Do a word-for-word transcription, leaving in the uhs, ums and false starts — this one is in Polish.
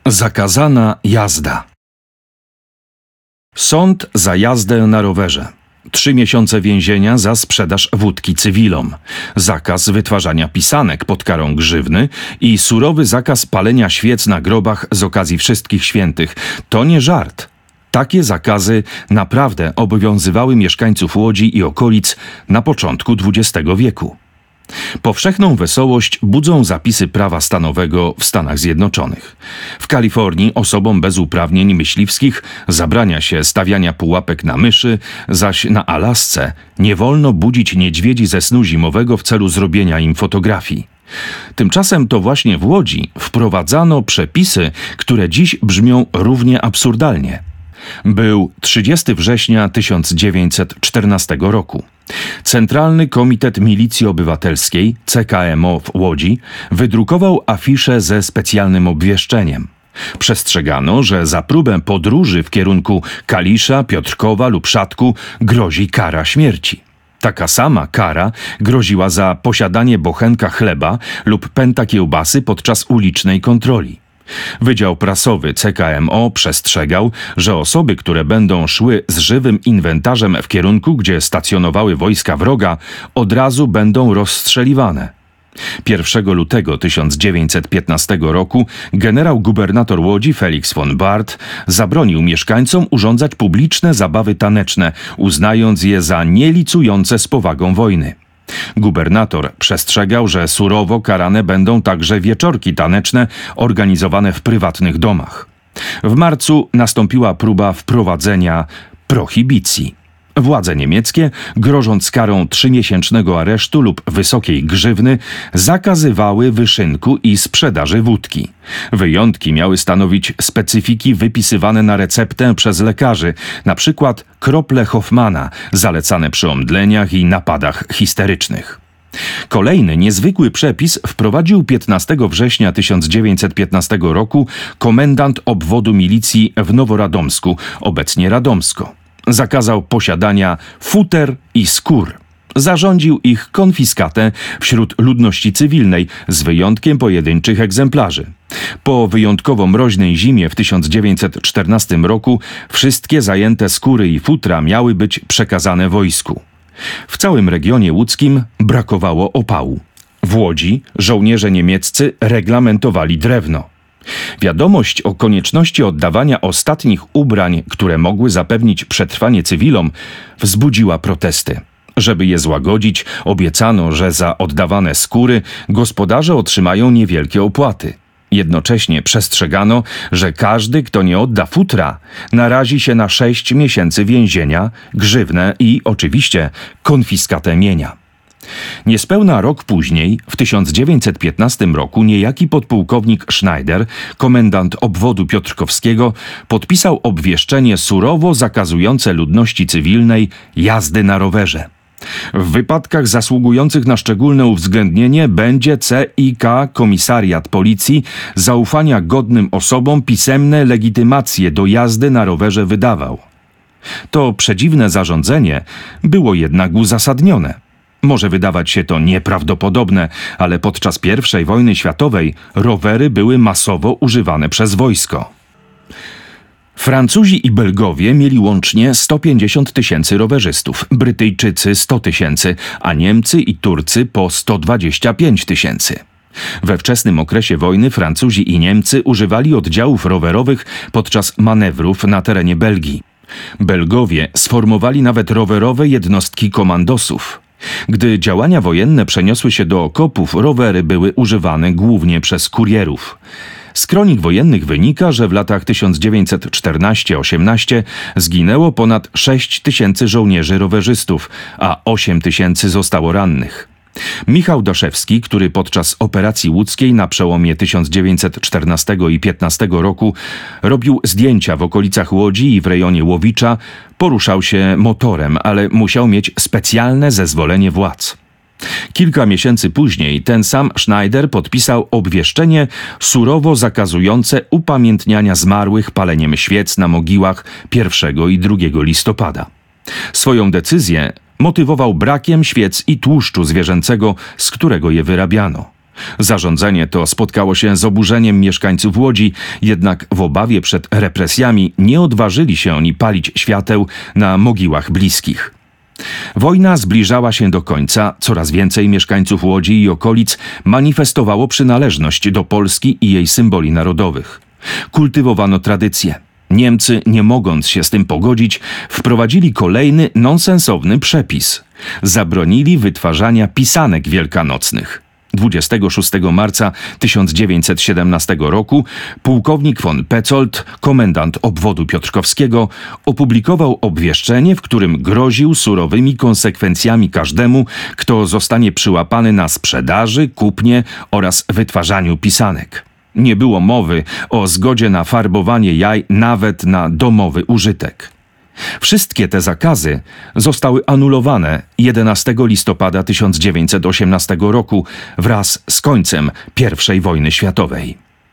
Zakazana jazda. Sąd za jazdę na rowerze. Trzy miesiące więzienia za sprzedaż wódki cywilom. Zakaz wytwarzania pisanek pod karą grzywny i surowy zakaz palenia świec na grobach z okazji Wszystkich Świętych. To nie żart. Takie zakazy naprawdę obowiązywały mieszkańców Łodzi i okolic na początku dwudziestego wieku. Powszechną wesołość budzą zapisy prawa stanowego w Stanach Zjednoczonych. W Kalifornii osobom bez uprawnień myśliwskich zabrania się stawiania pułapek na myszy, zaś na Alasce nie wolno budzić niedźwiedzi ze snu zimowego w celu zrobienia im fotografii. Tymczasem to właśnie w Łodzi wprowadzano przepisy, które dziś brzmią równie absurdalnie. Był trzydziestego września tysiąc dziewięćset czternastego roku. Centralny Komitet Milicji Obywatelskiej, C K M O w Łodzi, wydrukował afiszę ze specjalnym obwieszczeniem. Przestrzegano, że za próbę podróży w kierunku Kalisza, Piotrkowa lub Szatku grozi kara śmierci. Taka sama kara groziła za posiadanie bochenka chleba lub pęta kiełbasy podczas ulicznej kontroli. Wydział Prasowy C K M O przestrzegał, że osoby, które będą szły z żywym inwentarzem w kierunku, gdzie stacjonowały wojska wroga, od razu będą rozstrzeliwane. pierwszego lutego tysiąc dziewięćset piętnastego roku generał gubernator Łodzi Felix von Barth zabronił mieszkańcom urządzać publiczne zabawy taneczne, uznając je za nielicujące z powagą wojny. Gubernator przestrzegał, że surowo karane będą także wieczorki taneczne organizowane w prywatnych domach. W marcu nastąpiła próba wprowadzenia prohibicji. Władze niemieckie, grożąc karą trzymiesięcznego aresztu lub wysokiej grzywny, zakazywały wyszynku i sprzedaży wódki. Wyjątki miały stanowić specyfiki wypisywane na receptę przez lekarzy, na przykład krople Hoffmana, zalecane przy omdleniach i napadach histerycznych. Kolejny niezwykły przepis wprowadził piętnastego września tysiąc dziewięćset piętnastego roku komendant obwodu milicji w Noworadomsku, obecnie Radomsko. Zakazał posiadania futer i skór. Zarządził ich konfiskatę wśród ludności cywilnej, z wyjątkiem pojedynczych egzemplarzy. Po wyjątkowo mroźnej zimie w tysiąc dziewięćset czternastym roku wszystkie zajęte skóry i futra miały być przekazane wojsku. W całym regionie łódzkim brakowało opału. W Łodzi żołnierze niemieccy reglamentowali drewno. Wiadomość o konieczności oddawania ostatnich ubrań, które mogły zapewnić przetrwanie cywilom, wzbudziła protesty. Żeby je złagodzić, obiecano, że za oddawane skóry gospodarze otrzymają niewielkie opłaty. Jednocześnie przestrzegano, że każdy, kto nie odda futra, narazi się na sześć miesięcy więzienia, grzywnę i oczywiście konfiskatę mienia. Niespełna rok później, w tysiąc dziewięćset piętnastym roku, niejaki podpułkownik Schneider, komendant obwodu piotrkowskiego, podpisał obwieszczenie surowo zakazujące ludności cywilnej jazdy na rowerze. W wypadkach zasługujących na szczególne uwzględnienie będzie C I K, Komisariat Policji, zaufania godnym osobom pisemne legitymacje do jazdy na rowerze wydawał. To przedziwne zarządzenie było jednak uzasadnione. Może wydawać się to nieprawdopodobne, ale podczas pierwszej wojny światowej rowery były masowo używane przez wojsko. Francuzi i Belgowie mieli łącznie sto pięćdziesiąt tysięcy rowerzystów, Brytyjczycy sto tysięcy, a Niemcy i Turcy po sto dwadzieścia pięć tysięcy. We wczesnym okresie wojny Francuzi i Niemcy używali oddziałów rowerowych podczas manewrów na terenie Belgii. Belgowie sformowali nawet rowerowe jednostki komandosów. Gdy działania wojenne przeniosły się do okopów, rowery były używane głównie przez kurierów. Z kronik wojennych wynika, że w latach tysiąc dziewięćset czternastym do osiemnastego zginęło ponad sześć tysięcy żołnierzy rowerzystów, a osiem tysięcy zostało rannych. Michał Daszewski, który podczas operacji łódzkiej na przełomie tysiąc dziewięćset czternastego i piętnastego roku robił zdjęcia w okolicach Łodzi i w rejonie Łowicza, poruszał się motorem, ale musiał mieć specjalne zezwolenie władz. Kilka miesięcy później ten sam Schneider podpisał obwieszczenie surowo zakazujące upamiętniania zmarłych paleniem świec na mogiłach pierwszego i drugiego listopada. Swoją decyzję motywował brakiem świec i tłuszczu zwierzęcego, z którego je wyrabiano. Zarządzenie to spotkało się z oburzeniem mieszkańców Łodzi, jednak w obawie przed represjami nie odważyli się oni palić świateł na mogiłach bliskich. Wojna zbliżała się do końca, coraz więcej mieszkańców Łodzi i okolic manifestowało przynależność do Polski i jej symboli narodowych. Kultywowano tradycje. Niemcy, nie mogąc się z tym pogodzić, wprowadzili kolejny nonsensowny przepis. Zabronili wytwarzania pisanek wielkanocnych. dwudziestego szóstego marca tysiąc dziewięćset siedemnastego roku pułkownik von Petzold, komendant obwodu piotrkowskiego, opublikował obwieszczenie, w którym groził surowymi konsekwencjami każdemu, kto zostanie przyłapany na sprzedaży, kupnie oraz wytwarzaniu pisanek. Nie było mowy o zgodzie na farbowanie jaj nawet na domowy użytek. Wszystkie te zakazy zostały anulowane jedenastego listopada tysiąc dziewięćset osiemnastego roku wraz z końcem pierwszej wojny światowej.